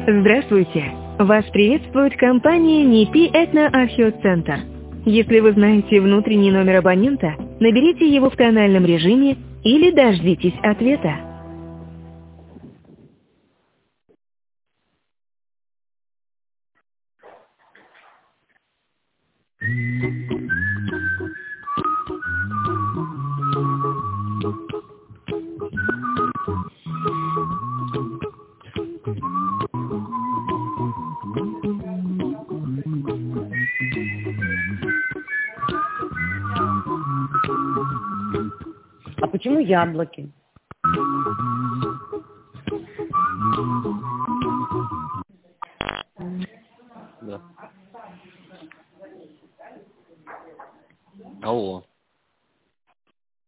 Здравствуйте! Вас приветствует компания НИПИ Этно-Археоцентр. Если вы знаете внутренний номер абонента, наберите его в тональном режиме или дождитесь ответа. А почему яблоки? Да. Алло.